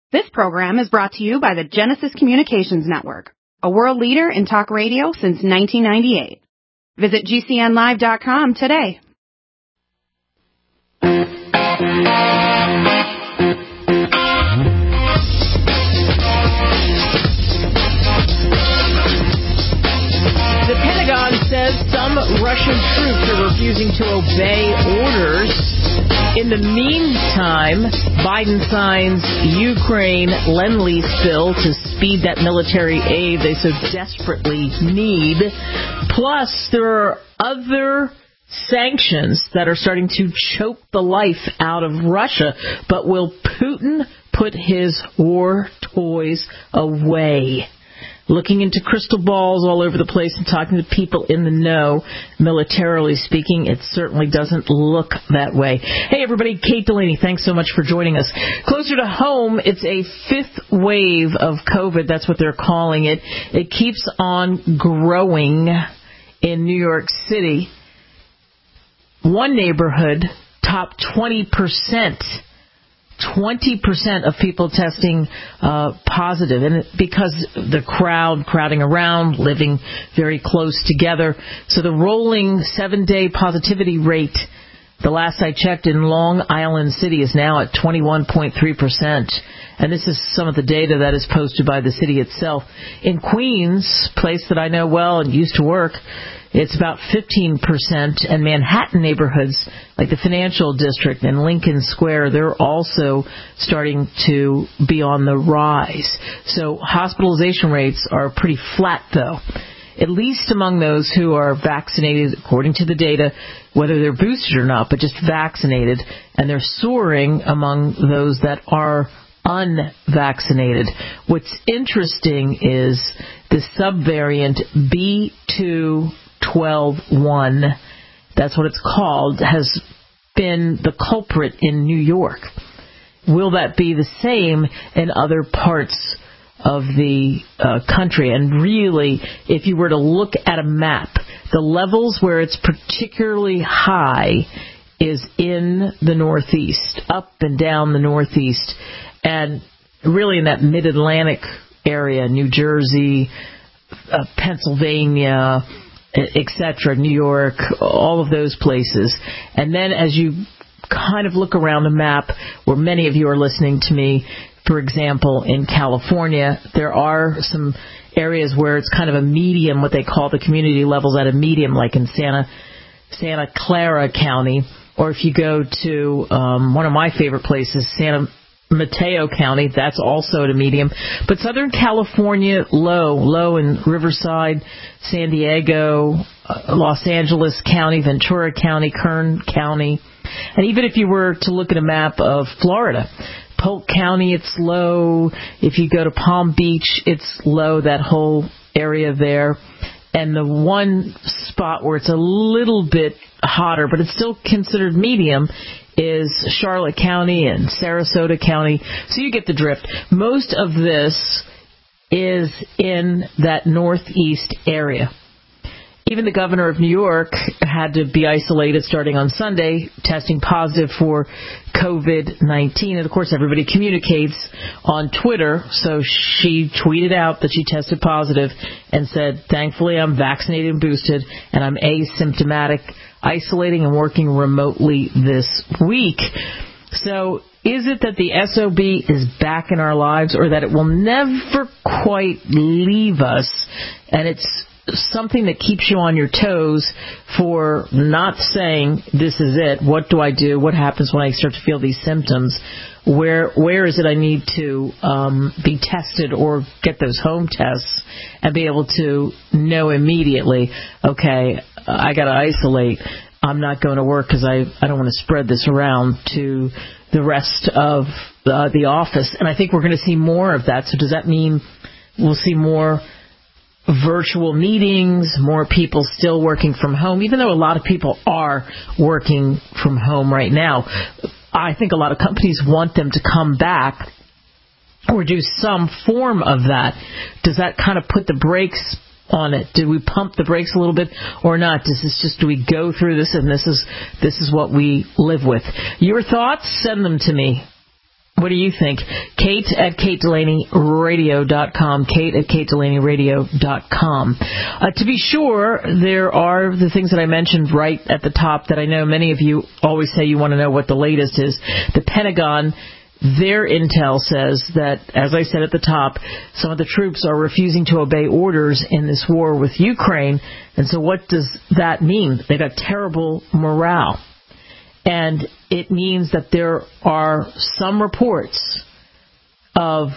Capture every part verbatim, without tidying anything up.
This program is brought to you by the Genesis Communications Network, a world leader in talk radio since nineteen ninety-eight. Visit G C N live dot com today. The Pentagon says some Russian troops are refusing to obey orders. In the meantime, Biden signs Ukraine Lend-Lease bill to speed that military aid they so desperately need. Plus, there are other sanctions that are starting to choke the life out of Russia. But will Putin put his war toys away? Looking into crystal balls all over the place and talking to people in the know, militarily speaking, it certainly doesn't look that way. Hey, everybody, Kate Delaney, thanks so much for joining us. Closer to home, it's a fifth wave of COVID. That's what they're calling it. It keeps on growing in New York City. One neighborhood topped twenty percent. twenty percent of people testing uh, positive, and because the crowd crowding around, living very close together. So the rolling seven-day positivity rate, the last I checked in Long Island City, is now at twenty-one point three percent. And this is some of the data that is posted by the city itself. In Queens, place that I know well and used to work, it's about fifteen percent, and Manhattan neighborhoods like the Financial District and Lincoln Square, they're also starting to be on the rise. So hospitalization rates are pretty flat, though, at least among those who are vaccinated, according to the data, whether they're boosted or not, but just vaccinated, and they're soaring among those that are unvaccinated. What's interesting is the subvariant B two twelve one, that's what it's called, has been the culprit in New York. Will that be the same in other parts of the uh, country? And really, if you were to look at a map, the levels where it's particularly high is in the Northeast, up and down the Northeast, and really in that mid-Atlantic area, New Jersey, uh, Pennsylvania, et cetera, New York, all of those places. And then as you kind of look around the map where many of you are listening to me, for example, in California, there are some areas where it's kind of a medium, what they call the community levels at a medium, like in Santa Santa Clara County, or if you go to um, one of my favorite places, Santa Mateo County, that's also at a medium. But Southern California, low, low in Riverside, San Diego, uh, Los Angeles County, Ventura County, Kern County. And even if you were to look at a map of Florida, Polk County, it's low. If you go to Palm Beach, it's low, that whole area there. And the one spot where it's a little bit hotter, but it's still considered medium, is Charlotte County and Sarasota County. So you get the drift. Most of this is in that northeast area. Even the governor of New York had to be isolated starting on Sunday, testing positive for COVID nineteen. And, of course, everybody communicates on Twitter. So she tweeted out that she tested positive and said, thankfully, I'm vaccinated and boosted, and I'm asymptomatic, isolating and working remotely this week. So is it that the S O B is back in our lives, or that it will never quite leave us, and it's something that keeps you on your toes for not saying, this is it, what do I do, what happens when I start to feel these symptoms, where where is it I need to um, be tested or get those home tests and be able to know immediately, okay, I got to isolate, I'm not going to work because I, I don't want to spread this around to the rest of uh, the office. And I think we're going to see more of that. So does that mean we'll see more virtual meetings, more people still working from home, even though a lot of people are working from home right now? I think a lot of companies want them to come back or do some form of that. Does that kind of put the brakes on it? Do we pump the brakes a little bit or not? Does this just, do we go through this and this is this is what we live with? Your thoughts? Send them to me. What do you think? Kate at Kate Delaney Radio dot com. Kate at Kate Delaney Radio dot com. Uh, to be sure, there are the things that I mentioned right at the top that I know many of you always say you want to know what the latest is. The Pentagon, their intel says that, as I said at the top, some of the troops are refusing to obey orders in this war with Ukraine. And so what does that mean? They got terrible morale. And it means that there are some reports of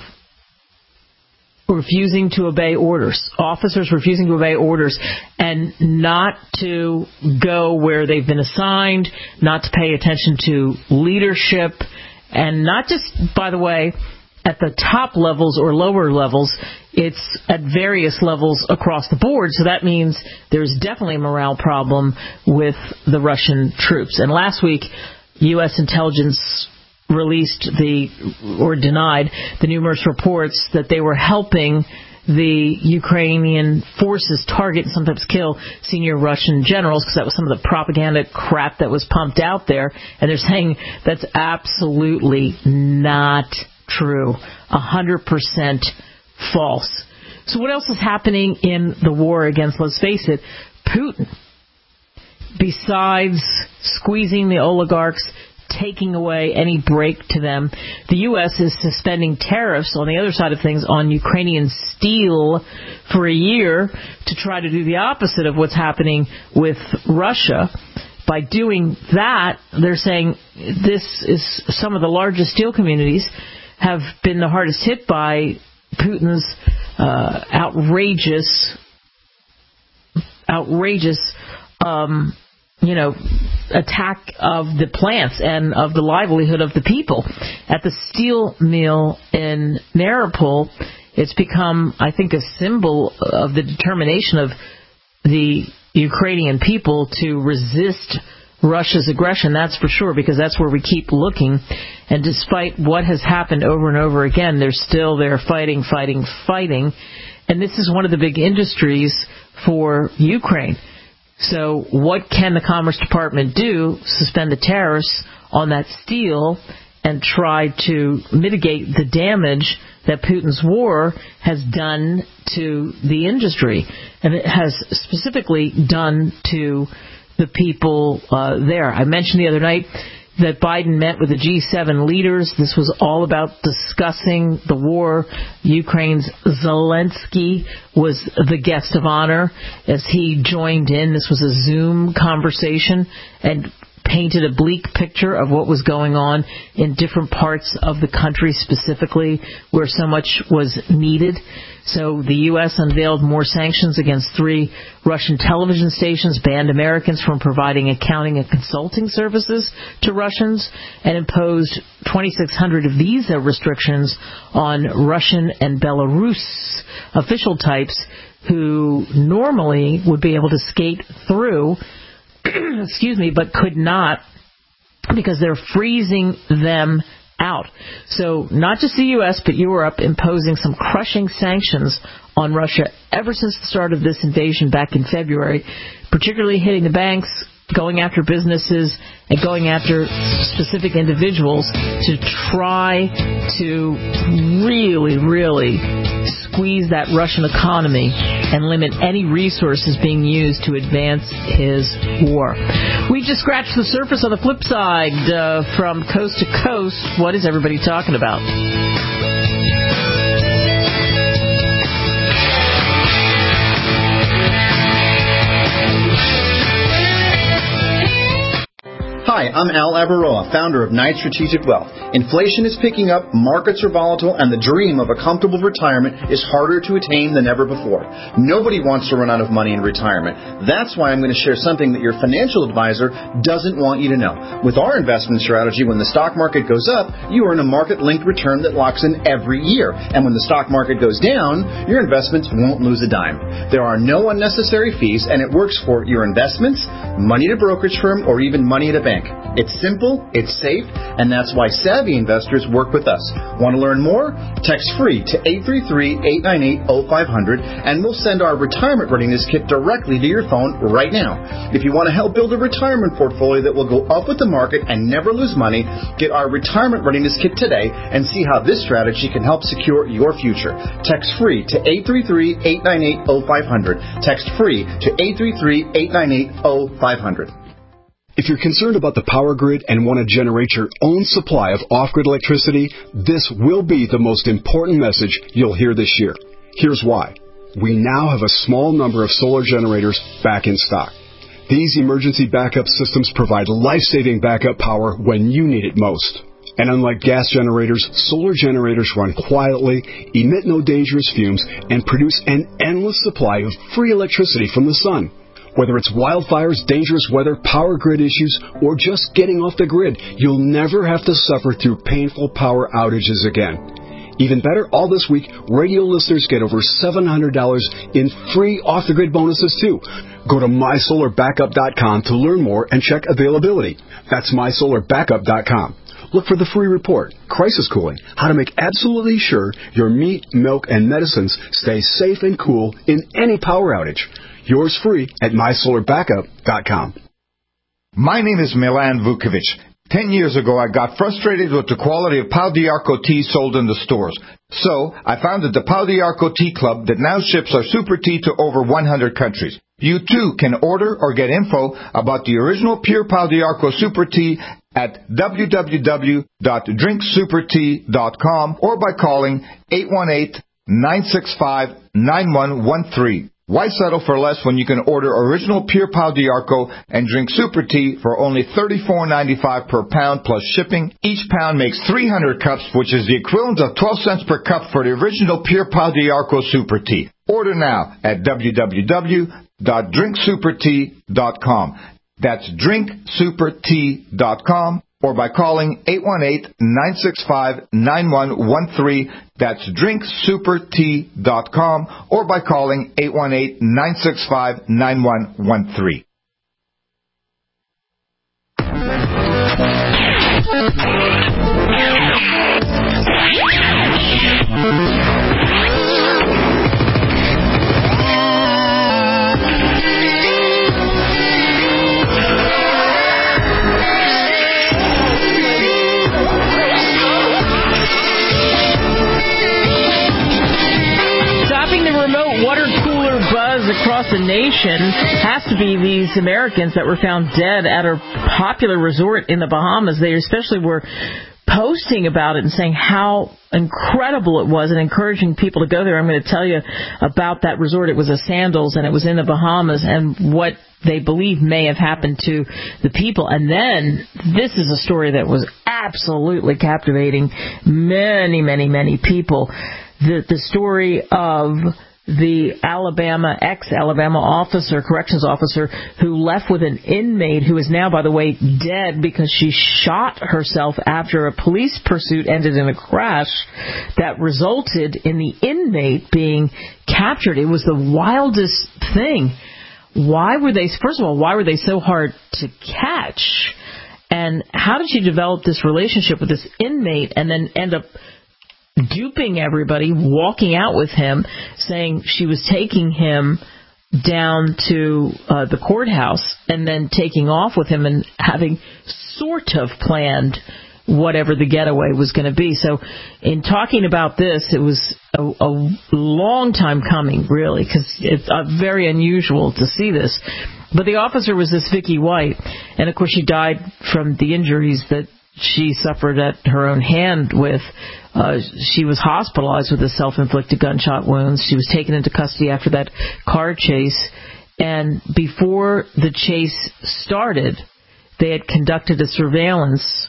refusing to obey orders, officers refusing to obey orders and not to go where they've been assigned, not to pay attention to leadership, and not just, by the way, at the top levels or lower levels, it's at various levels across the board. So that means there's definitely a morale problem with the Russian troops. And last week, U S intelligence released the, or denied, the numerous reports that they were helping the Ukrainian forces target and sometimes kill senior Russian generals, because that was some of the propaganda crap that was pumped out there. And they're saying that's absolutely not true. A hundred percent false. So what else is happening in the war against, let's face it, Putin? Besides squeezing the oligarchs, taking away any break to them, the U S is suspending tariffs on the other side of things on Ukrainian steel for a year to try to do the opposite of what's happening with Russia. By doing that, they're saying this is some of the largest steel communities have been the hardest hit by Putin's uh, outrageous, outrageous, um, you know, attack of the plants and of the livelihood of the people. At the steel mill in Mariupol, it's become, I think, a symbol of the determination of the Ukrainian people to resist Russia's aggression, that's for sure, because that's where we keep looking. And despite what has happened over and over again, they're still there fighting, fighting, fighting. And this is one of the big industries for Ukraine. So what can the Commerce Department do? Suspend the tariffs on that steel and try to mitigate the damage that Putin's war has done to the industry. And it has specifically done to the people uh, there. I mentioned the other night that Biden met with the G seven leaders. This was all about discussing the war. Ukraine's Zelensky was the guest of honor as he joined in. This was a Zoom conversation and painted a bleak picture of what was going on in different parts of the country, specifically where so much was needed. So the U S unveiled more sanctions against three Russian television stations, banned Americans from providing accounting and consulting services to Russians, and imposed twenty-six hundred visa restrictions on Russian and Belarus official types who normally would be able to skate through excuse me, but could not because they're freezing them out. So not just the U S, but Europe imposing some crushing sanctions on Russia ever since the start of this invasion back in February, particularly hitting the banks, going after businesses, and going after specific individuals to try to really, really squeeze that Russian economy and limit any resources being used to advance his war. We just scratched the surface on the flip side. Uh, from coast to coast, what is everybody talking about? Hi, I'm Al Avaroa, founder of Knight Strategic Wealth. Inflation is picking up, markets are volatile, and the dream of a comfortable retirement is harder to attain than ever before. Nobody wants to run out of money in retirement. That's why I'm going to share something that your financial advisor doesn't want you to know. With our investment strategy, when the stock market goes up, you earn a market-linked return that locks in every year. And when the stock market goes down, your investments won't lose a dime. There are no unnecessary fees, and it works for your investments, money at a brokerage firm, or even money at a bank. It's simple, it's safe, and that's why savvy investors work with us. Want to learn more? Text FREE to eight three three, eight nine eight, zero five zero zero, and we'll send our retirement readiness kit directly to your phone right now. If you want to help build a retirement portfolio that will go up with the market and never lose money, get our retirement readiness kit today and see how this strategy can help secure your future. Text FREE to eight three three, eight nine eight, zero five zero zero. Text FREE to eight three three, eight nine eight, zero five zero zero. If you're concerned about the power grid and want to generate your own supply of off-grid electricity, this will be the most important message you'll hear this year. Here's why. We now have a small number of solar generators back in stock. These emergency backup systems provide life-saving backup power when you need it most. And unlike gas generators, solar generators run quietly, emit no dangerous fumes, and produce an endless supply of free electricity from the sun. Whether it's wildfires, dangerous weather, power grid issues, or just getting off the grid, you'll never have to suffer through painful power outages again. Even better, all this week, radio listeners get over seven hundred dollars in free off-the-grid bonuses, too. Go to my solar backup dot com to learn more and check availability. That's my solar backup dot com. Look for the free report, Crisis Cooling, how to make absolutely sure your meat, milk, and medicines stay safe and cool in any power outage. Yours free at my solar backup dot com. My name is Milan Vukovic. Ten years ago, I got frustrated with the quality of Pau d'Arco tea sold in the stores. So, I founded the Pau d'Arco Tea Club that now ships our super tea to over one hundred countries. You, too, can order or get info about the original pure Pau d'Arco super tea at w w w dot drink super tea dot com or by calling eight one eight, nine six five, nine one one three. Why settle for less when you can order original pure Pau d'Arco and drink super tea for only thirty-four ninety-five per pound plus shipping? Each pound makes three hundred cups, which is the equivalent of twelve cents per cup for the original pure Pau d'Arco super tea. Order now at w w w dot drink super tea dot com. That's drink super tea dot com or by calling eight one eight, nine six five, nine one one three. That's drink super tea dot com or by calling eight one eight, nine six five, nine one one three. Water cooler buzz across the nation has to be these Americans that were found dead at a popular resort in the Bahamas. They especially were posting about it and saying how incredible it was and encouraging people to go there. I'm going to tell you about that resort. It was a Sandals, and it was in the Bahamas, and what they believe may have happened to the people. And then this is a story that was absolutely captivating many, many, many people. The, the story of the Alabama, ex-Alabama officer, corrections officer, who left with an inmate who is now, by the way, dead because she shot herself after a police pursuit ended in a crash that resulted in the inmate being captured. It was the wildest thing. Why were they, first of all, why were they so hard to catch? And how did she develop this relationship with this inmate and then end up duping everybody, walking out with him, saying she was taking him down to uh, the courthouse and then taking off with him and having sort of planned whatever the getaway was going to be. So in talking about this, it was a, a long time coming, really, because it's uh, very unusual to see this. But the officer was this Vicky White, and of course she died from the injuries that she suffered at her own hand with. Uh, she was hospitalized with a self-inflicted gunshot wounds. She was taken into custody after that car chase. And before the chase started, they had conducted a surveillance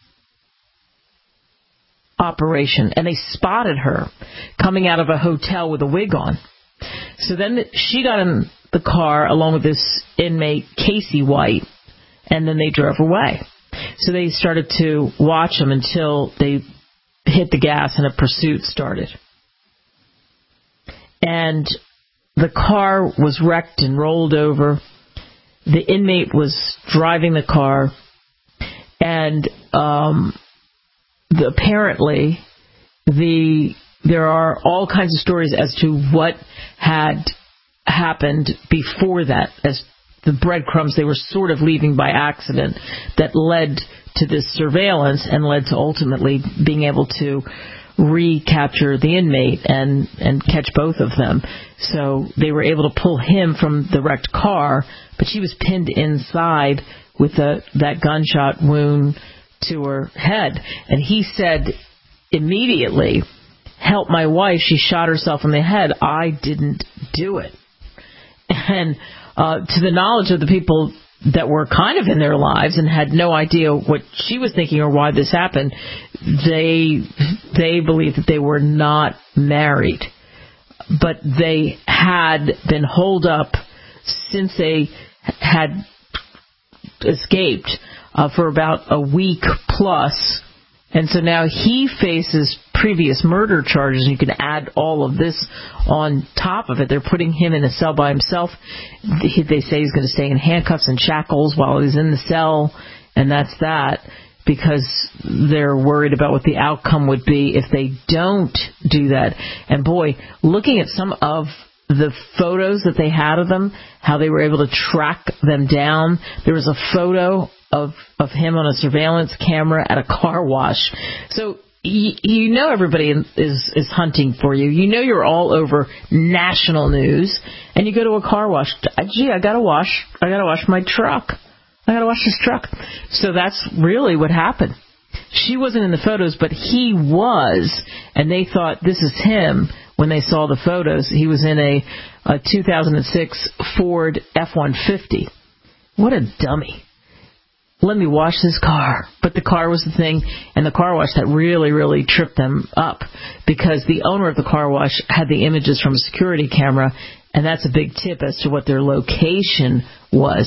operation, and they spotted her coming out of a hotel with a wig on. So then she got in the car along with this inmate, Casey White, and then they drove away. So they started to watch them until they hit the gas and a pursuit started. And the car was wrecked and rolled over. The inmate was driving the car. And um, the, apparently, the there are all kinds of stories as to what had happened before that, as the breadcrumbs they were sort of leaving by accident that led to this surveillance and led to ultimately being able to recapture the inmate and, and catch both of them. So they were able to pull him from the wrecked car, but she was pinned inside with a, that gunshot wound to her head. And he said immediately, "Help my wife, she shot herself in the head. I didn't do it." And uh, to the knowledge of the people that were kind of in their lives and had no idea what she was thinking or why this happened, they they believed that they were not married. But they had been holed up since they had escaped uh, for about a week plus. And so now he faces previous murder charges. You can add all of this on top of it. They're putting him in a cell by himself. They say he's going to stay in handcuffs and shackles while he's in the cell, and that's that, because they're worried about what the outcome would be if they don't do that. And boy, looking at some of the photos that they had of them, how they were able to track them down. There was a photo of, of him on a surveillance camera at a car wash. So you, you know everybody is, is hunting for you. You know you're all over national news, and you go to a car wash. Gee, I gotta wash. I gotta wash my truck. I gotta wash this truck. So that's really what happened. She wasn't in the photos, but he was, and they thought this is him when they saw the photos. He was in a, a two thousand six Ford F one fifty. What a dummy. Let me wash this car. But the car was the thing, and the car wash that really, really tripped them up, because the owner of the car wash had the images from a security camera, and that's a big tip as to what their location was.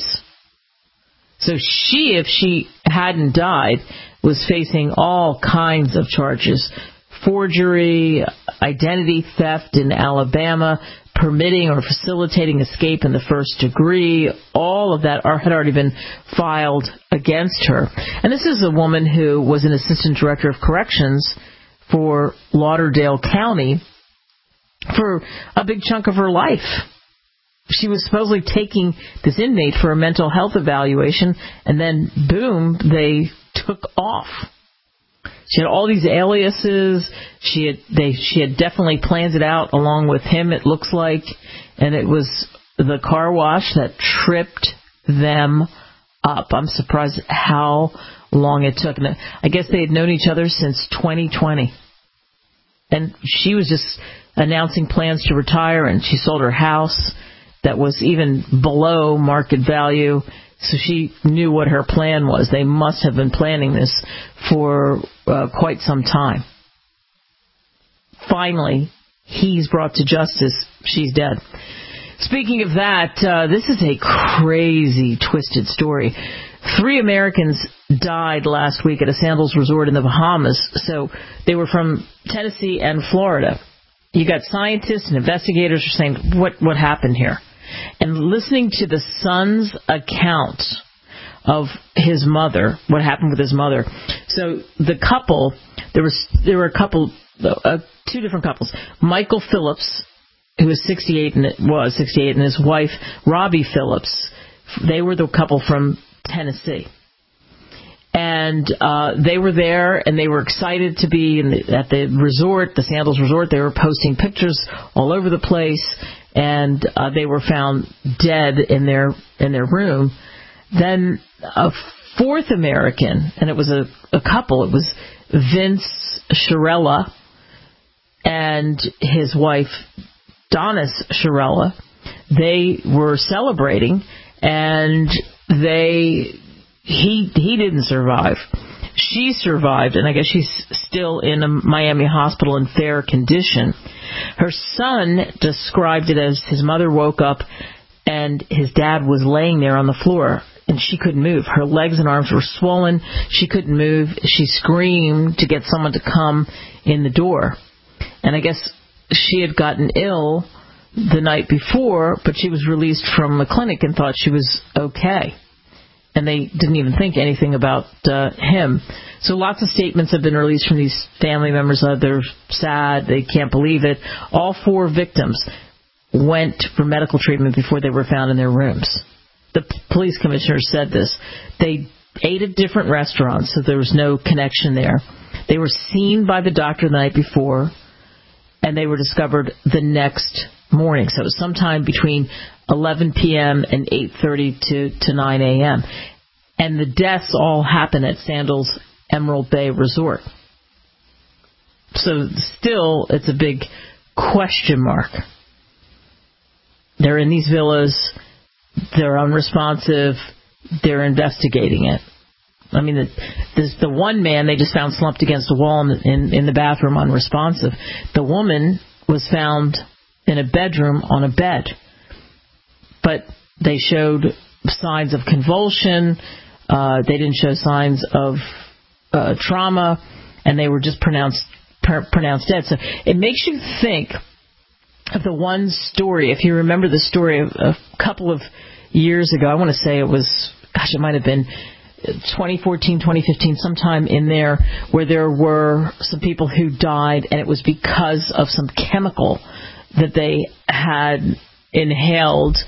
So she, if she hadn't died, was facing all kinds of charges. Forgery, identity theft in Alabama, permitting or facilitating escape in the first degree, all of that are, had already been filed against her. And this is a woman who was an assistant director of corrections for Lauderdale County for a big chunk of her life. She was supposedly taking this inmate for a mental health evaluation, and then, boom, they took off. She had all these aliases. She had they she had definitely planned it out along with him, it looks like, and it was the car wash that tripped them up. I'm surprised how long it took. And I guess they had known each other since twenty twenty. And she was just announcing plans to retire, and she sold her house that was even below market value. So she knew what her plan was. They must have been planning this for uh, quite some time. Finally, he's brought to justice. She's dead. Speaking of that, uh, this is a crazy, twisted story. Three Americans died last week at a sandals resort in the Bahamas. So they were from Tennessee and Florida. You got scientists and investigators are saying, what, what happened here? And listening to the son's account of his mother, what happened with his mother. So the couple, there was there were a couple, uh, two different couples. Michael Phillips, who was sixty-eight and was sixty-eight, and his wife Robbie Phillips. They were the couple from Tennessee, and uh, they were there, and they were excited to be in the, at the resort, the Sandals Resort. They were posting pictures all over the place. And uh, they were found dead in their in their room. Then a fourth American, and it was a, a couple. It was Vince Shirella and his wife Donis Shirella. They were celebrating, and they he he didn't survive. She survived, and I guess she's still in a Miami hospital in fair condition. Her son described it as his mother woke up and his dad was laying there on the floor, and she couldn't move. Her legs and arms were swollen. She couldn't move. She screamed to get someone to come in the door. And I guess she had gotten ill the night before, but she was released from the clinic and thought she was okay. and they didn't even think anything about uh, him. So lots of statements have been released from these family members. Uh, they're sad. They can't believe it. All four victims went for medical treatment before they were found in their rooms. The p- police commissioner said this. They ate at different restaurants, so there was no connection there. They were seen by the doctor the night before, and they were discovered the next morning. So it was sometime between eleven p.m. and eight thirty to, to nine a.m. And the deaths all happened at Sandals Emerald Bay Resort. So still, it's a big question mark. They're in these villas. They're unresponsive. They're investigating it. I mean, the, this, the one man they just found slumped against a wall in, in, in the bathroom, unresponsive. The woman was found in a bedroom on a bed. But they showed signs of convulsion. Uh, they didn't show signs of uh, trauma, and they were just pronounced per, pronounced dead. So it makes you think of the one story. If you remember the story of a couple of years ago, I want to say it was, gosh, it might have been twenty fourteen, twenty fifteen, sometime in there, where there were some people who died, and it was because of some chemical that they had inhaled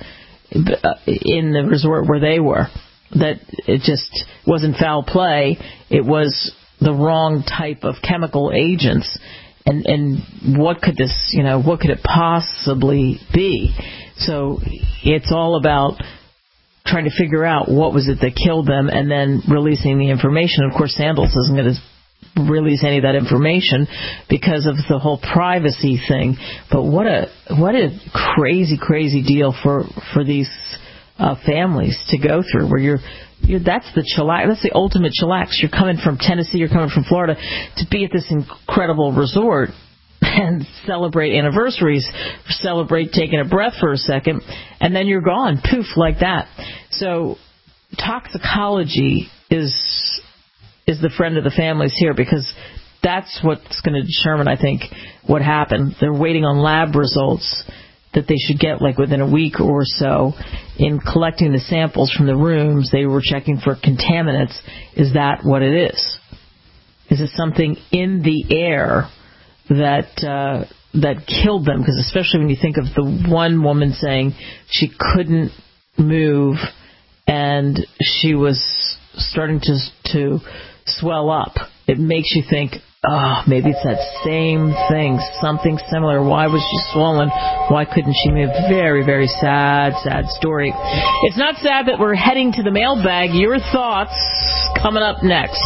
in the resort where they were. That it just wasn't foul play. It was the wrong type of chemical agents. And, and what could this, you know, what could it possibly be? So it's all about trying to figure out what was it that killed them and then releasing the information. Of course, Sandals isn't going to release any of that information because of the whole privacy thing. But what a what a crazy, crazy deal for for these uh, families to go through. Where you're, you're that's the chillax. That's the ultimate chillax. You're coming from Tennessee. You're coming from Florida to be at this incredible resort and celebrate anniversaries, celebrate taking a breath for a second, and then you're gone, poof, like that. So toxicology is is the friend of the families here, because that's what's going to determine, I think, what happened. They're waiting on lab results that they should get like within a week or so. In collecting the samples from the rooms, they were checking for contaminants. Is that what it is? Is it something in the air that uh, that killed them? Because especially when you think of the one woman saying she couldn't move and she was starting to to swell up, it makes you think, oh, maybe it's that same thing, something similar. Why was she swollen? Why couldn't she move? Very, very sad, sad story. It's not sad that we're heading to the mailbag. Your thoughts coming up next.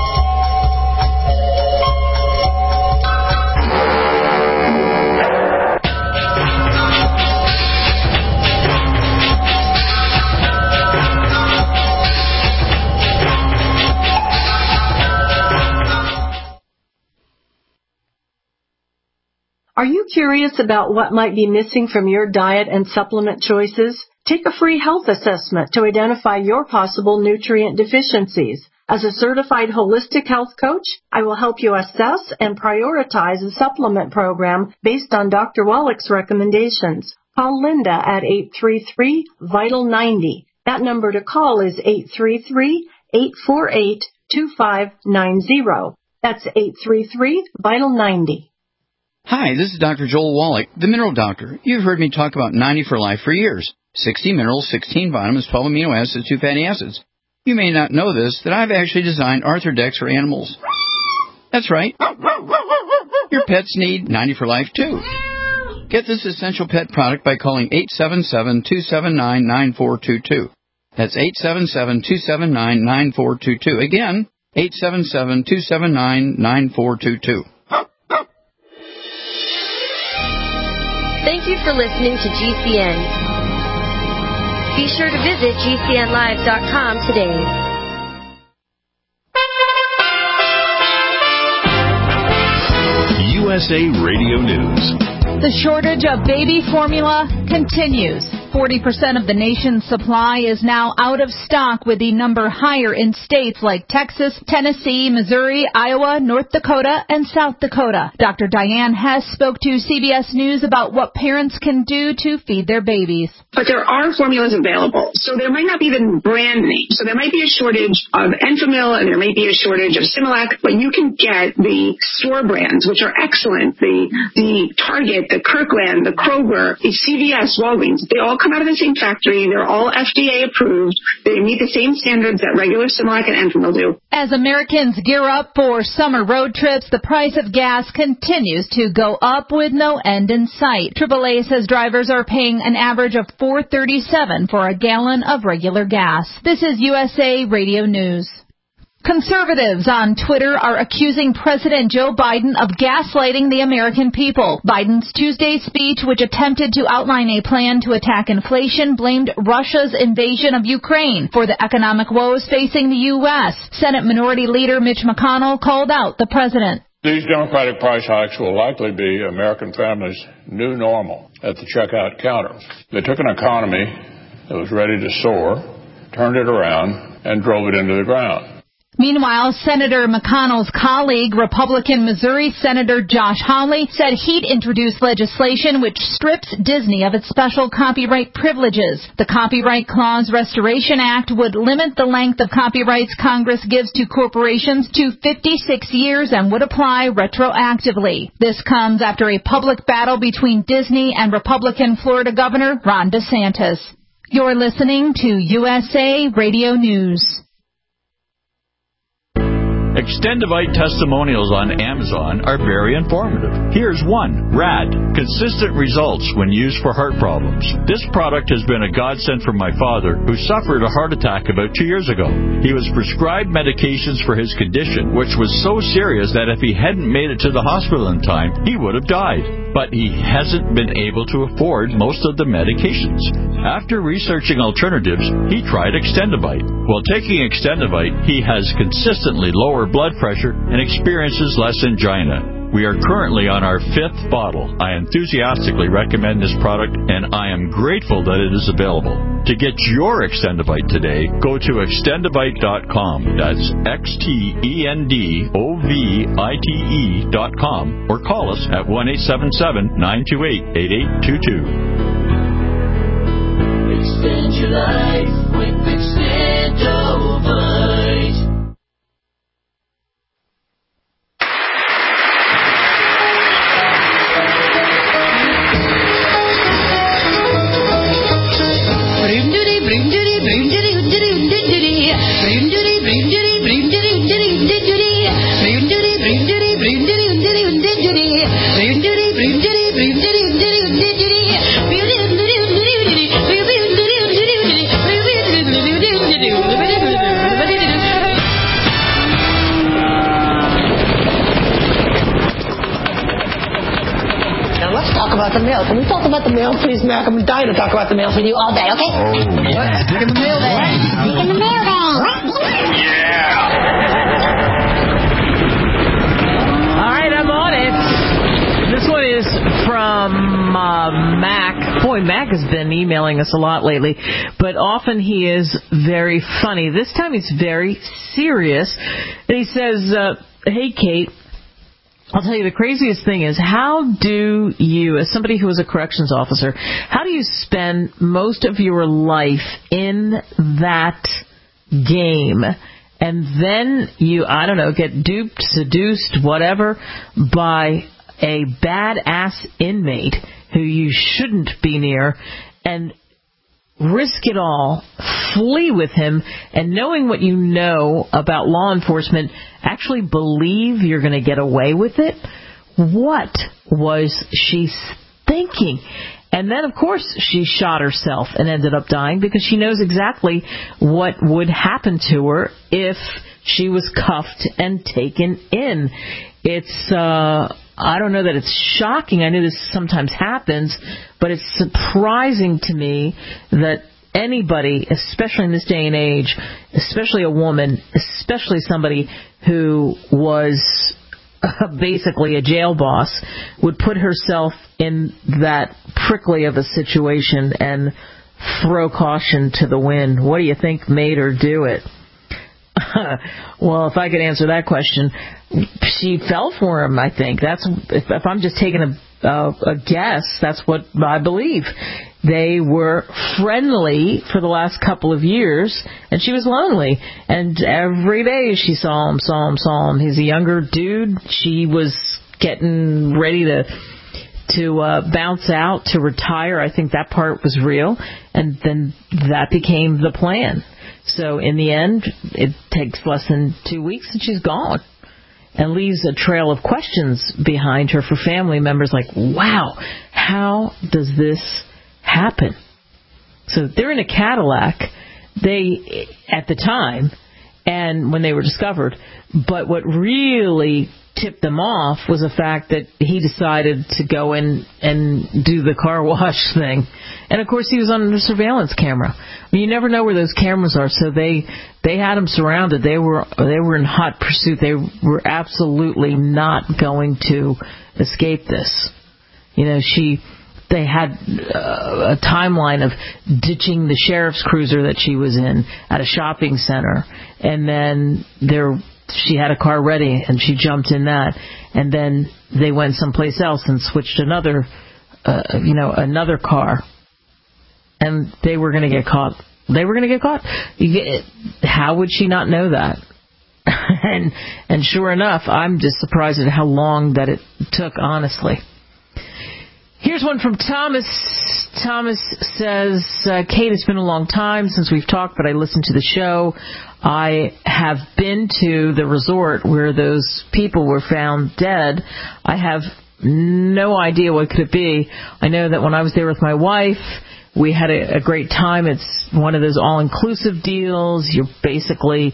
Are you curious about what might be missing from your diet and supplement choices? Take a free health assessment to identify your possible nutrient deficiencies. As a certified holistic health coach, I will help you assess and prioritize a supplement program based on Doctor Wallach's recommendations. Call Linda at eight three three, vital ninety. That number to call is eight three three, eight four eight, two five nine zero. That's eight three three, vital ninety. Hi, this is Doctor Joel Wallach, the Mineral Doctor. You've heard me talk about ninety for Life for years. sixty minerals, sixteen vitamins, twelve amino acids, two fatty acids. You may not know this, that I've actually designed Arthrodex for animals. That's right. Your pets need ninety for Life, too. Get this essential pet product by calling eight seven seven, two seven nine, nine four two two. That's eight seven seven, two seven nine, nine four two two. Again, eight seven seven, two seven nine, nine four two two. Thank you for listening to G C N. Be sure to visit G C N live dot com today. U S A Radio News. The shortage of baby formula continues. forty percent of the nation's supply is now out of stock, with the number higher in states like Texas, Tennessee, Missouri, Iowa, North Dakota, and South Dakota. Doctor Diane Hess spoke to C B S News about what parents can do to feed their babies. But there are formulas available, so there might not be the brand name. So there might be a shortage of Enfamil and there may be a shortage of Similac, but you can get the store brands, which are excellent. The the Target, the Kirkland, the Kroger, the C V S, Walgreens, they all come out of the same factory. They're all F D A approved. They meet the same standards that regular Similac and Enfamil do. As Americans gear up for summer road trips, the price of gas continues to go up with no end in sight. triple A says drivers are paying an average of four dollars and thirty-seven cents for a gallon of regular gas. This is U S A Radio News. Conservatives on Twitter are accusing President Joe Biden of gaslighting the American people. Biden's Tuesday speech, which attempted to outline a plan to attack inflation, blamed Russia's invasion of Ukraine for the economic woes facing the U S. Senate Minority Leader Mitch McConnell called out the president. These Democratic price hikes will likely be American families' new normal at the checkout counter. They took an economy that was ready to soar, turned it around, and drove it into the ground. Meanwhile, Senator McConnell's colleague, Republican Missouri Senator Josh Hawley, said he'd introduce legislation which strips Disney of its special copyright privileges. The Copyright Clause Restoration Act would limit the length of copyrights Congress gives to corporations to fifty-six years and would apply retroactively. This comes after a public battle between Disney and Republican Florida Governor Ron DeSantis. You're listening to U S A Radio News. Extendivite testimonials on Amazon are very informative. Here's one. RAD. Consistent results when used for heart problems. This product has been a godsend for my father, who suffered a heart attack about two years ago. He was prescribed medications for his condition, which was so serious that if he hadn't made it to the hospital in time, he would have died. But he hasn't been able to afford most of the medications. After researching alternatives, he tried Extendivite. While taking Extendivite, he has consistently lower blood pressure and experiences less angina. We are currently on our fifth bottle. I enthusiastically recommend this product, and I am grateful that it is available. To get your Extendivite today, go to extendivite dot com. That's X T E N D O V I T E dot com, or call us at one eight seven seven, nine two eight, eight eight two two. Extend your life with Extendivite. About the mail. Can we talk about the mail, please, Mac? I'm dying to talk about the mail with you all day, okay? Oh, yeah. Stick in the mail bag. Stick in the mail bag. Yeah. All right, I'm on it. This one is from uh, Mac. Boy, Mac has been emailing us a lot lately, but often he is very funny. This time he's very serious. And he says, uh, hey, Kate, I'll tell you, the craziest thing is, how do you, as somebody who is a corrections officer, how do you spend most of your life in that game, and then you, I don't know, get duped, seduced, whatever, by a badass inmate who you shouldn't be near, and risk it all, flee with him, and knowing what you know about law enforcement, actually believe you're going to get away with it? What was she thinking? And then, of course, she shot herself and ended up dying because she knows exactly what would happen to her if she was cuffed and taken in. It's, uh, I don't know that it's shocking. I know this sometimes happens, but it's surprising to me that anybody, especially in this day and age, especially a woman, especially somebody who was uh, basically a jail boss, would put herself in that prickly of a situation and throw caution to the wind. What do you think made her do it? Well, if I could answer that question, she fell for him, I think. That's if, if I'm just taking a, uh, a guess, that's what I believe. They were friendly for the last couple of years, and she was lonely. And every day she saw him, saw him, saw him. He's a younger dude. She was getting ready to to uh, bounce out, to retire. I think that part was real. And then that became the plan. So in the end, it takes less than two weeks and she's gone. And leaves a trail of questions behind her for family members like, wow, how does this happen? So they're in a Cadillac, they at the time, and when they were discovered. But what really tipped them off was the fact that he decided to go in and do the car wash thing. And of course he was on the surveillance camera. I mean, you never know where those cameras are, so they they had him surrounded. They were they were in hot pursuit. They were absolutely not going to escape this. You know, she they had uh, a timeline of ditching the sheriff's cruiser that she was in at a shopping center, and then there she had a car ready, and she jumped in that, and then they went someplace else and switched another, uh, you know, another car, and they were going to get caught. They were going to get caught. How would she not know that? and and sure enough, I'm just surprised at how long that it took, honestly. Here's one from Thomas. Thomas says, uh, Kate, it's been a long time since we've talked, but I listened to the show. I have been to the resort where those people were found dead. I have no idea what could it be. I know that when I was there with my wife, we had a, a great time. It's one of those all-inclusive deals. You're basically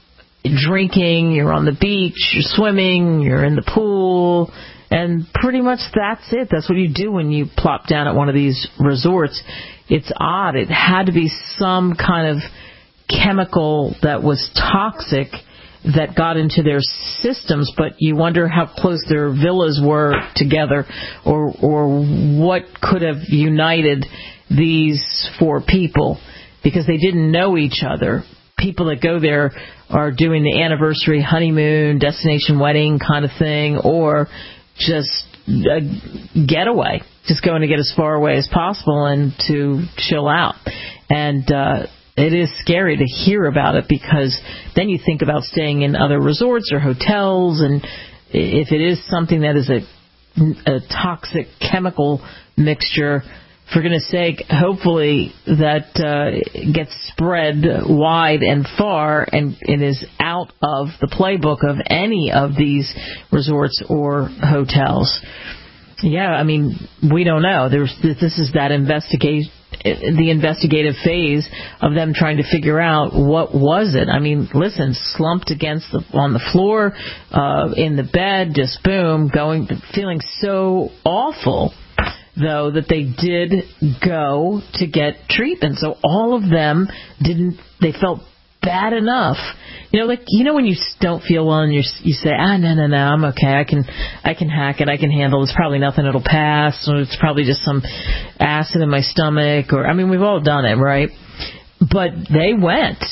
drinking, you're on the beach, you're swimming, you're in the pool, and pretty much that's it. That's what you do when you plop down at one of these resorts. It's odd. It had to be some kind of chemical that was toxic that got into their systems, but you wonder how close their villas were together, or or what could have united these four people, because they didn't know each other. People that go there are doing the anniversary, honeymoon, destination wedding kind of thing, or just a getaway, just going to get as far away as possible and to chill out. And uh it is scary to hear about it, because then you think about staying in other resorts or hotels, and if it is something that is a, a toxic chemical mixture, for goodness sake, hopefully that uh, gets spread wide and far and, and is out of the playbook of any of these resorts or hotels. Yeah, I mean, we don't know. There's, this is that investigation. The investigative phase of them trying to figure out what was it. I mean, listen, slumped against the on the floor, uh, in the bed, just boom, going, feeling so awful, though, that they did go to get treatment. So all of them didn't. They felt bad enough. You know, like, you know when you don't feel well and you you say, ah, no, no, no, I'm okay. I can I can hack it. I can handle it. It's probably nothing. It'll pass. Or it's probably just some acid in my stomach. Or, I mean, we've all done it, right? But they went.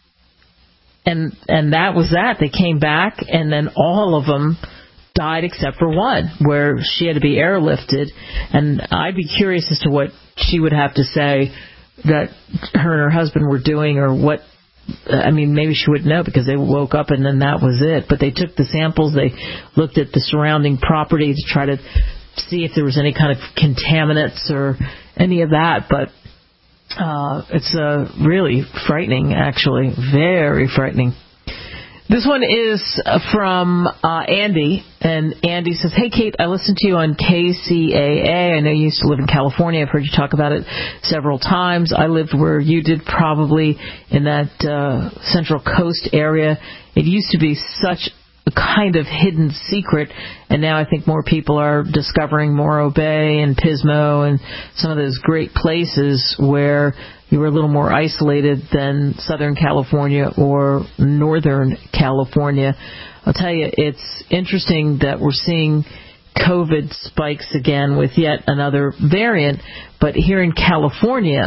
And and that was that. They came back, and then all of them died except for one, where she had to be airlifted. And I'd be curious as to what she would have to say that her and her husband were doing, or what. I mean, maybe she wouldn't know, because they woke up and then that was it. But they took the samples. They looked at the surrounding property to try to see if there was any kind of contaminants or any of that. But uh, it's uh, really frightening, actually. Very frightening. This one is from uh, Andy, and Andy says, hey, Kate, I listened to you on K C A A. I know you used to live in California. I've heard you talk about it several times. I lived where you did, probably in that uh, Central Coast area. It used to be such a kind of hidden secret, and now I think more people are discovering Morro Bay and Pismo and some of those great places where you were a little more isolated than Southern California or Northern California. I'll tell you, it's interesting that we're seeing COVID spikes again with yet another variant, but here in California,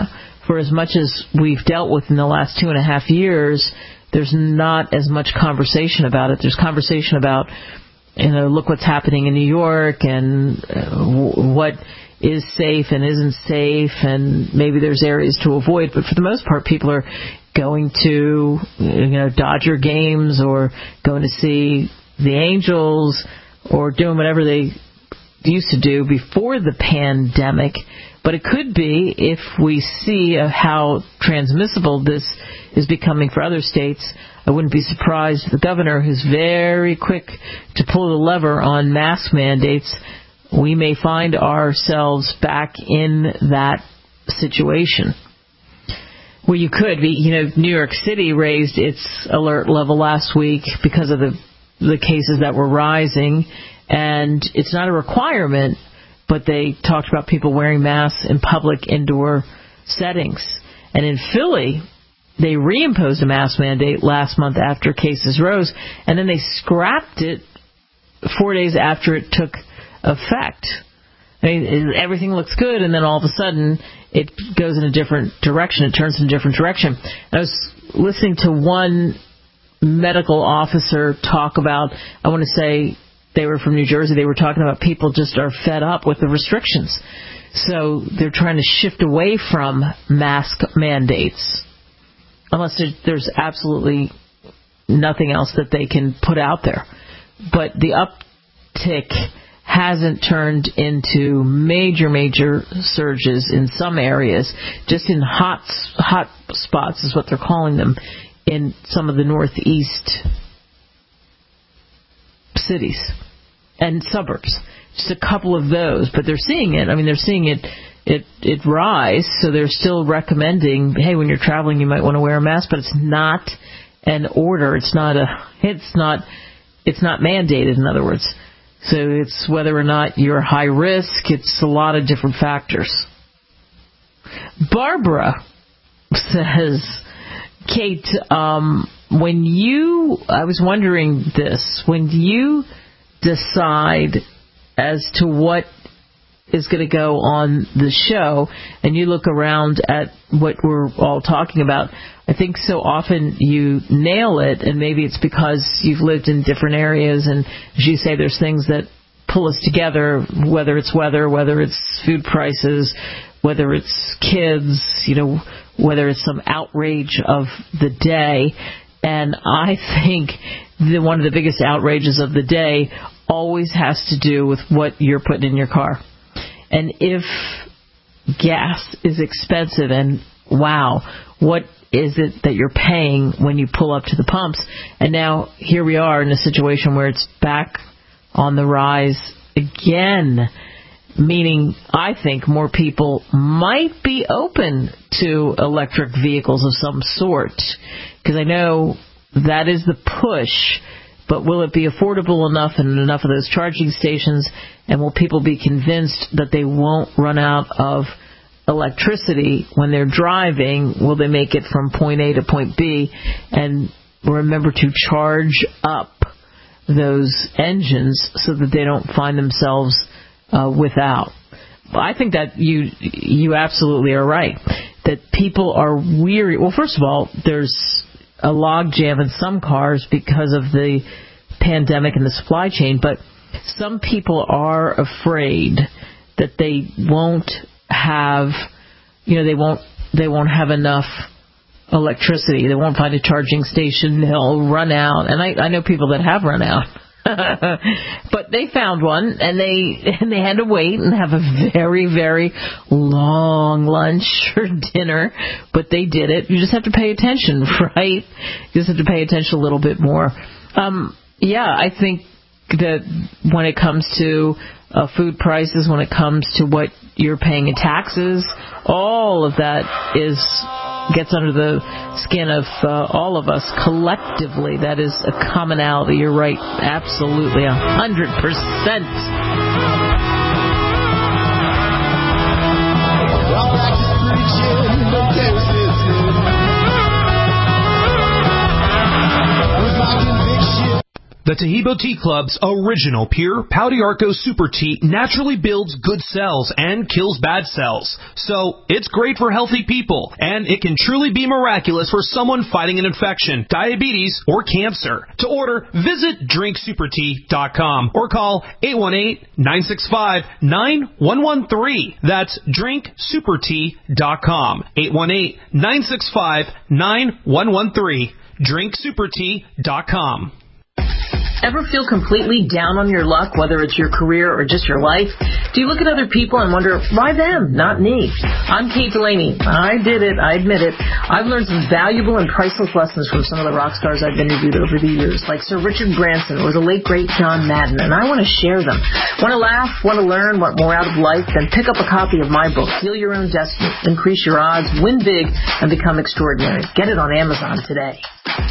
for as much as we've dealt with in the last two and a half years, there's not as much conversation about it. There's conversation about, you know, look what's happening in New York and uh, w- what is safe and isn't safe, and maybe there's areas to avoid. But for the most part, people are going to, you know, Dodger games or going to see the Angels or doing whatever they used to do before the pandemic. But it could be, if we see uh, how transmissible this is becoming for other states, I wouldn't be surprised if the governor, who's very quick to pull the lever on mask mandates, we may find ourselves back in that situation. Well, you could be, you know, New York City raised its alert level last week because of the the cases that were rising, and it's not a requirement, but they talked about people wearing masks in public indoor settings. And in Philly, they reimposed a mask mandate last month after cases rose, and then they scrapped it four days after it took effect. I mean, everything looks good, and then all of a sudden it goes in a different direction. It turns in a different direction. I was listening to one medical officer talk about, I want to say they were from New Jersey, they were talking about people just are fed up with the restrictions. So they're trying to shift away from mask mandates, unless there's absolutely nothing else that they can put out there. But the uptick hasn't turned into major, major surges in some areas, just in hot, hot spots is what they're calling them, in some of the northeast cities and suburbs. Just a couple of those, but they're seeing it. I mean, they're seeing it, it, it rise, so they're still recommending, hey, when you're traveling, you might want to wear a mask, but it's not an order. It's not a, it's not, it's not mandated, in other words. So it's whether or not you're high risk. It's a lot of different factors. Barbara says, Kate, um, when you, I was wondering this, when you decide as to what is going to go on the show, and you look around at what we're all talking about, I think so often you nail it, and maybe it's because you've lived in different areas, and as you say, there's things that pull us together, whether it's weather, whether it's food prices, whether it's kids, you know, whether it's some outrage of the day. And I think the, one of the biggest outrages of the day always has to do with what you're putting in your car. And if gas is expensive, and wow, what is it that you're paying when you pull up to the pumps? And now here we are in a situation where it's back on the rise again, meaning I think more people might be open to electric vehicles of some sort, because I know that is the push. But will it be affordable enough and enough of those charging stations, and will people be convinced that they won't run out of electricity when they're driving? Will they make it from point A to point B and remember to charge up those engines so that they don't find themselves uh, without? I think that you you absolutely are right, that people are weary. Well, first of all, there's a log jam in some cars because of the pandemic and the supply chain, but some people are afraid that they won't have, you know, they won't they won't have enough electricity. They won't find a charging station. They'll run out. And I, I know people that have run out. But they found one, and they and they had to wait and have a very, very long lunch or dinner, but they did it. You just have to pay attention, right? You just have to pay attention a little bit more. Um, yeah, I think that when it comes to uh, food prices, when it comes to what you're paying in taxes, all of that is gets under the skin of uh, all of us collectively. That is a commonality. You're right. Absolutely. A hundred percent. The Taheebo Tea Club's original pure Pau d'Arco Super Tea naturally builds good cells and kills bad cells. So it's great for healthy people, and it can truly be miraculous for someone fighting an infection, diabetes, or cancer. To order, visit drink super tea dot com or call eight one eight, nine six five, nine one one three. That's drink super tea dot com. eight one eight, nine six five, nine one one three. drink super tea dot com. Ever feel completely down on your luck, whether it's your career or just your life? Do you look at other people and wonder, why them, not me? I'm Kate Delaney. I did it. I admit it. I've learned some valuable and priceless lessons from some of the rock stars I've interviewed over the years, like Sir Richard Branson or the late, great John Madden, and I want to share them. Want to laugh? Want to learn? Want more out of life? Then pick up a copy of my book, Heal Your Own Destiny, Increase Your Odds, Win Big, and Become Extraordinary. Get it on Amazon today.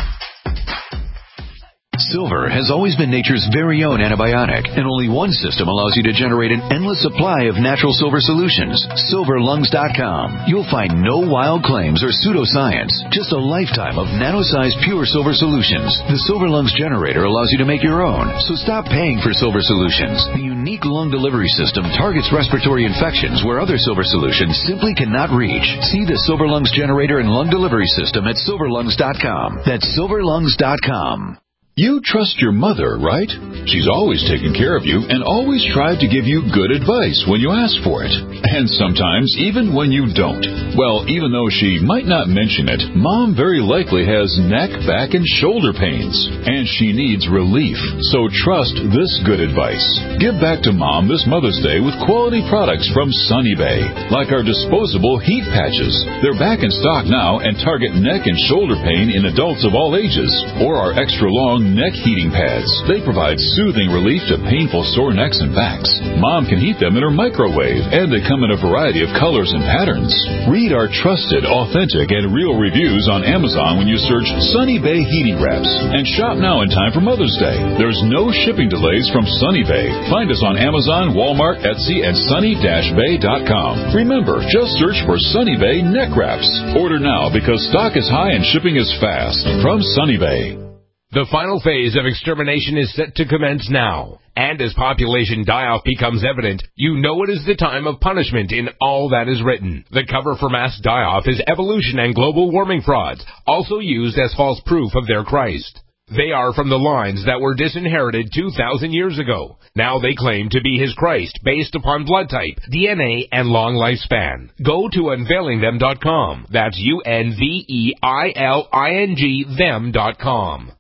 Silver has always been nature's very own antibiotic, and only one system allows you to generate an endless supply of natural silver solutions. silver lungs dot com. You'll find no wild claims or pseudoscience, just a lifetime of nano-sized pure silver solutions. The Silver Lungs generator allows you to make your own, so stop paying for silver solutions. The unique lung delivery system targets respiratory infections where other silver solutions simply cannot reach. See the Silver Lungs generator and lung delivery system at silver lungs dot com. That's silver lungs dot com. You trust your mother, right? She's always taken care of you and always tried to give you good advice when you ask for it. And sometimes even when you don't. Well, even though she might not mention it, Mom very likely has neck, back, and shoulder pains. And she needs relief. So trust this good advice. Give back to Mom this Mother's Day with quality products from Sunny Bay. Like our disposable heat patches. They're back in stock now and target neck and shoulder pain in adults of all ages. Or our extra long neck heating pads. They provide soothing relief to painful sore necks and backs. Mom can heat them in her microwave, and they come in a variety of colors and patterns. Read our trusted, authentic, and real reviews on Amazon when you search Sunny Bay Heating Wraps. And shop now in time for Mother's Day. There's no shipping delays from Sunny Bay. Find us on Amazon, Walmart, Etsy, and sunny dash bay dot com. Remember, just search for Sunny Bay Neck Wraps. Order now because stock is high and shipping is fast. From Sunny Bay. The final phase of extermination is set to commence now. And as population die-off becomes evident, you know it is the time of punishment in all that is written. The cover for mass die-off is evolution and global warming frauds, also used as false proof of their Christ. They are from the lines that were disinherited two thousand years ago. Now they claim to be his Christ based upon blood type, D N A, and long lifespan. Go to unveiling them dot com. That's U N V E I L I N G them dot com.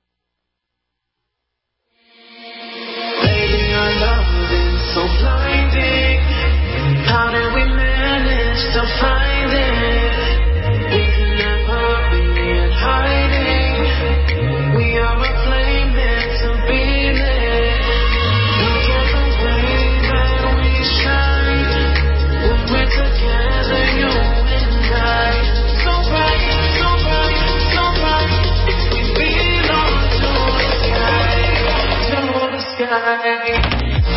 So blinding, how did we manage to find it? We can never be in hiding. We are a flame meant to be lit. We can't complain that we shine when we're together, you and I. So bright, so bright, so bright. We belong to the sky, to the sky.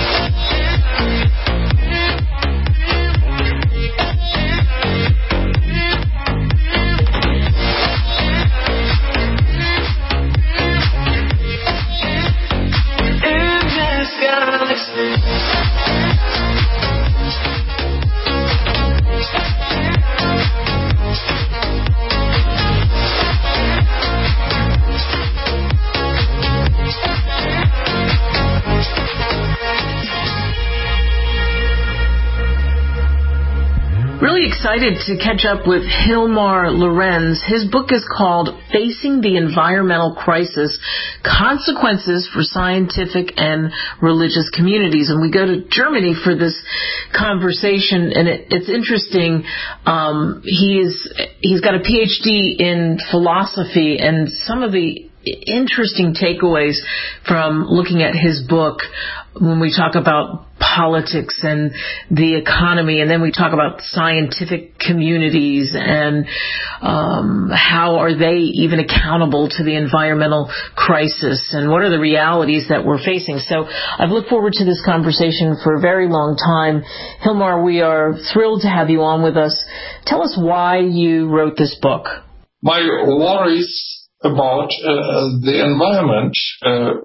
Really excited to catch up with Hilmar Lorenz. His book is called Facing the Environmental Crisis, Consequences for Scientific and Religious Communities. And we go to Germany for this conversation, and it, it's interesting. Um, he's, he's got a P H D in philosophy, and some of the interesting takeaways from looking at his book when we talk about politics and the economy, and then we talk about scientific communities and um, how are they even accountable to the environmental crisis and what are the realities that we're facing. So I've looked forward to this conversation for a very long time. Hilmar, we are thrilled to have you on with us. Tell us why you wrote this book. My worries about uh, the environment uh,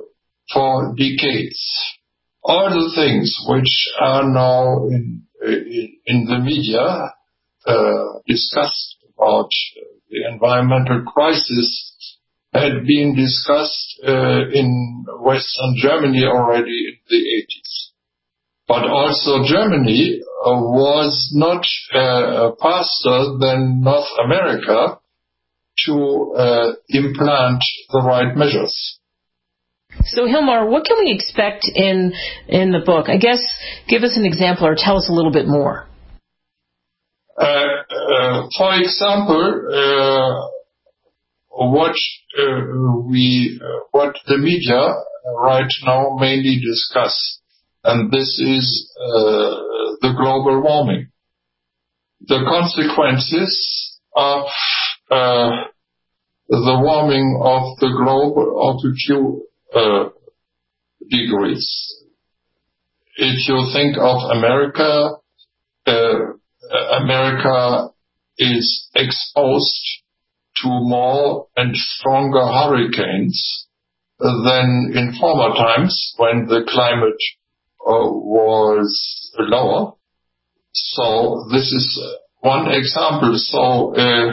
for decades. All the things which are now in, in, in the media uh, discussed about the environmental crisis had been discussed uh, in Western Germany already in the eighties. But also Germany uh, was not uh, faster than North America to uh, implant the right measures. So, Hilmar, what can we expect in in the book? I guess give us an example or tell us a little bit more. Uh, uh, for example, uh, what uh, we, uh, what the media right now mainly discuss, and this is uh, the global warming, the consequences of uh, the warming of the globe of a few uh, degrees. If you think of America, uh, America is exposed to more and stronger hurricanes than in former times when the climate uh, was lower. So this is one example. So uh,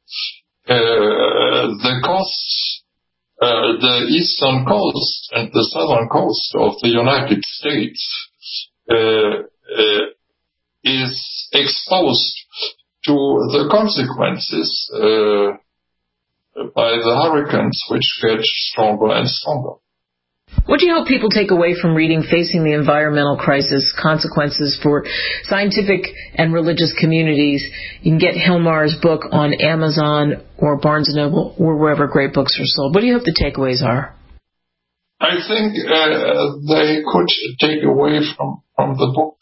uh, the coasts, uh, the eastern coast and the southern coast of the United States uh, uh, is exposed to the consequences uh, by the hurricanes, which get stronger and stronger. What do you hope people take away from reading Facing the Environmental Crisis, Consequences for Scientific and Religious Communities? You can get Hilmar's book on Amazon or Barnes and Noble or wherever great books are sold. What do you hope the takeaways are? I think uh, they could take away from, from the book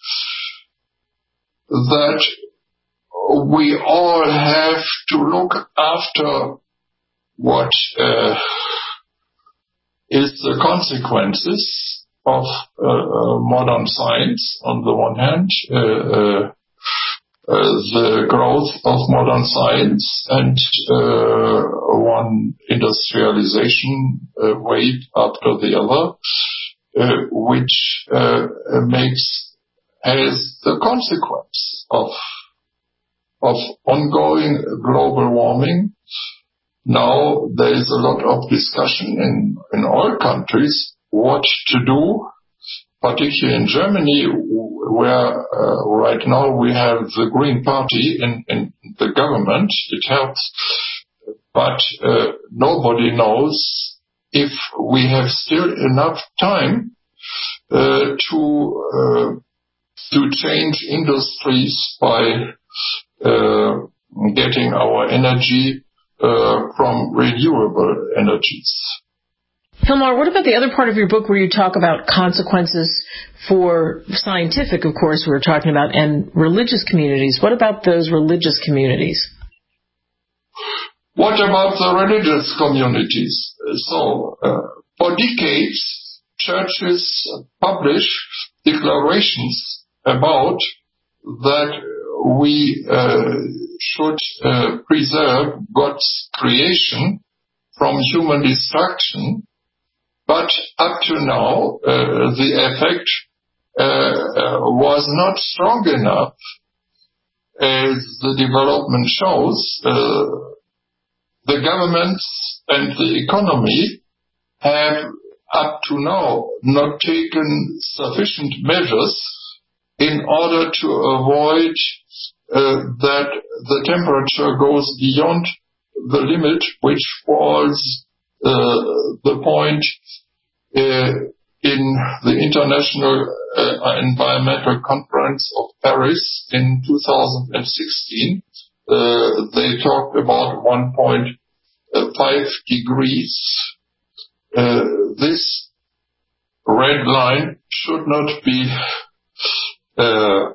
that we all have to look after what uh, is the consequences of uh, modern science on the one hand, uh, uh, uh, the growth of modern science and uh, one industrialization uh, wave after the other, uh, which uh, makes has the consequence of of ongoing global warming. Now there is a lot of discussion in, in all countries what to do, particularly in Germany, where uh, right now we have the Green Party in, in the government. It helps, but uh, nobody knows if we have still enough time uh, to uh, to change industries by uh, getting our energy Uh, from renewable energies. Hilmar, what about the other part of your book where you talk about consequences for scientific, of course, we were talking about, and religious communities? What about those religious communities? What about the religious communities? So, uh, for decades, churches publish declarations about that we uh, should uh, preserve God's creation from human destruction, but up to now uh, the effect uh, uh, was not strong enough. As the development shows, uh, the governments and the economy have up to now not taken sufficient measures in order to avoid uh, that the temperature goes beyond the limit, which was uh, the point uh, in the International uh, Environmental Conference of Paris in two thousand sixteen. Uh, they talked about one point five degrees. Uh, this red line should not be Uh,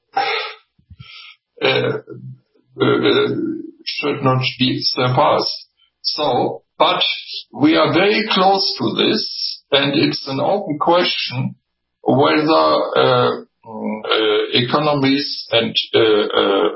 uh, uh, should not be surpassed. So, but we are very close to this, and it's an open question whether uh, uh, economies and uh, uh,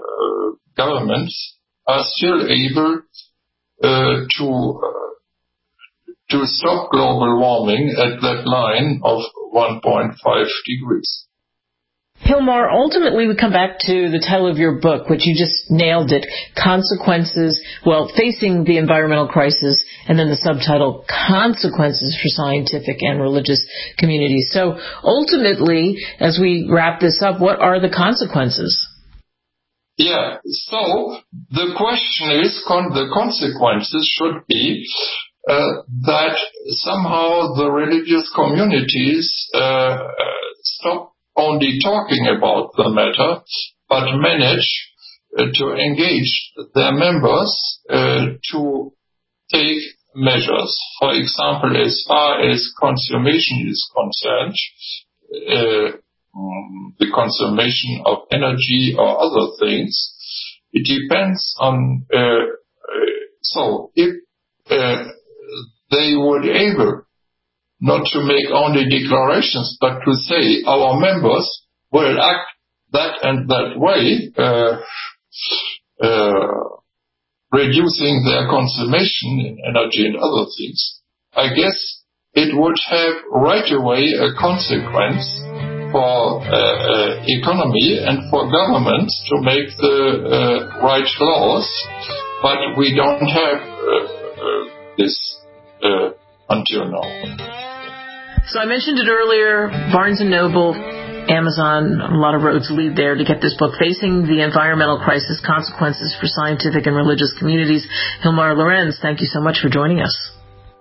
governments are still able uh, to uh, to stop global warming at that line of one point five degrees. Hilmar, ultimately we come back to the title of your book, which you just nailed it, Consequences, well, Facing the Environmental Crisis, and then the subtitle, Consequences for Scientific and Religious Communities. So ultimately, as we wrap this up, what are the consequences? Yeah, so the question is, con- the consequences should be uh, that somehow the religious communities uh, stop only talking about the matter, but manage uh, to engage their members uh, to take measures. For example, as far as consumption is concerned, uh, the consumption of energy or other things, it depends on, uh, uh, so if uh, they were able not to make only declarations, but to say our members will act that and that way, uh, uh, reducing their consumption in energy and other things, I guess it would have right away a consequence for uh, uh, economy and for governments to make the uh, right laws, but we don't have uh, uh, this uh, until now. So I mentioned it earlier, Barnes and Noble, Amazon, a lot of roads lead there to get this book, Facing the Environmental Crisis, Consequences for Scientific and Religious Communities. Hilmar Lorenz, thank you so much for joining us.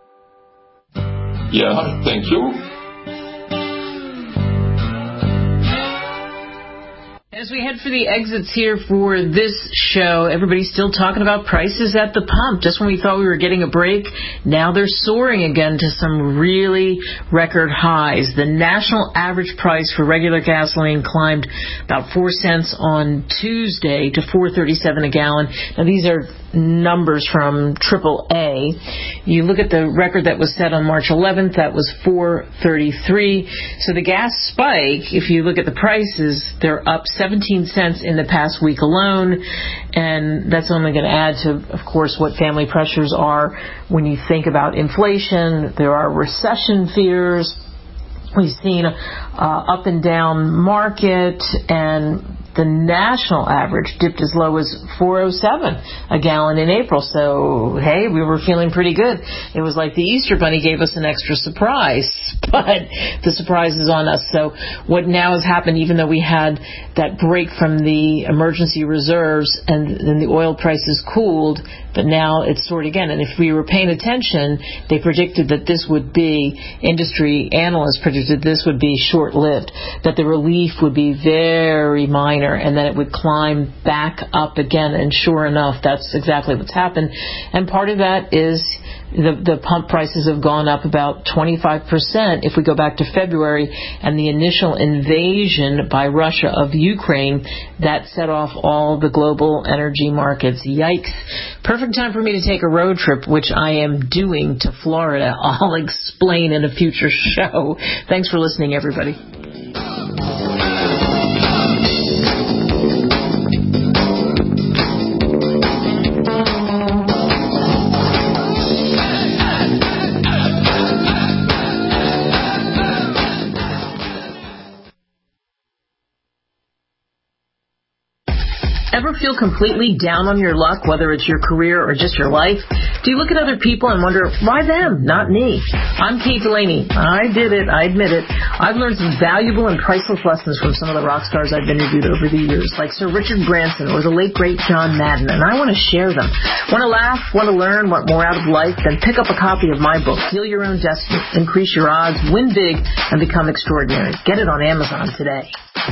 Yeah, thank you. As we head for the exits here for this show, everybody's still talking about prices at the pump. Just when we thought we were getting a break, now they're soaring again to some really record highs. The national average price for regular gasoline climbed about four cents on Tuesday to four thirty-seven a gallon. Now these are numbers from triple A. You look at the record that was set on March eleventh, that was four thirty-three. So the gas spike, if you look at the prices, they're up seventeen cents in the past week alone, and that's only going to add to, of course, what family pressures are when you think about inflation. There are recession fears. We've seen a uh, up and down market, and the national average dipped as low as four oh seven a gallon in April. So, hey, we were feeling pretty good. It was like the Easter Bunny gave us an extra surprise, but the surprise is on us. So what now has happened, even though we had that break from the emergency reserves and then the oil prices cooled, but now it's soared again. And if we were paying attention, they predicted that this would be, industry analysts predicted this would be short-lived, that the relief would be very minor, and then it would climb back up again. And sure enough, that's exactly what's happened. And part of that is the, the pump prices have gone up about twenty-five percent if we go back to February, and the initial invasion by Russia of Ukraine, that set off all the global energy markets. Yikes. Perfect time for me to take a road trip, which I am doing to Florida. I'll explain in a future show. Thanks for listening, everybody. Ever feel completely down on your luck, whether it's your career or just your life? Do you look at other people and wonder, why them, not me? I'm Kate Delaney. I did it. I admit it. I've learned some valuable and priceless lessons from some of the rock stars I've interviewed over the years, like Sir Richard Branson or the late, great John Madden, and I want to share them. Want to laugh? Want to learn? Want more out of life? Then pick up a copy of my book, Heal Your Own Destiny, Increase Your Odds, Win Big, and Become Extraordinary. Get it on Amazon today.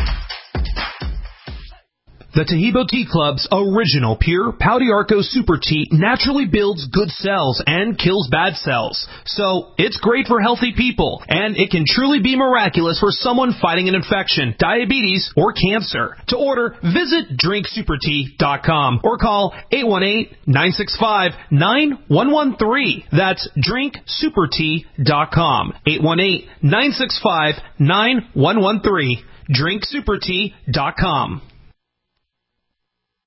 The Taheebo Tea Club's original pure Pau d'Arco Super Tea naturally builds good cells and kills bad cells. So it's great for healthy people, and it can truly be miraculous for someone fighting an infection, diabetes, or cancer. To order, visit drink super tea dot com or call eight one eight, nine six five, nine one one three. That's drink super tea dot com. eight one eight, nine six five, nine one one three. drink super tea dot com.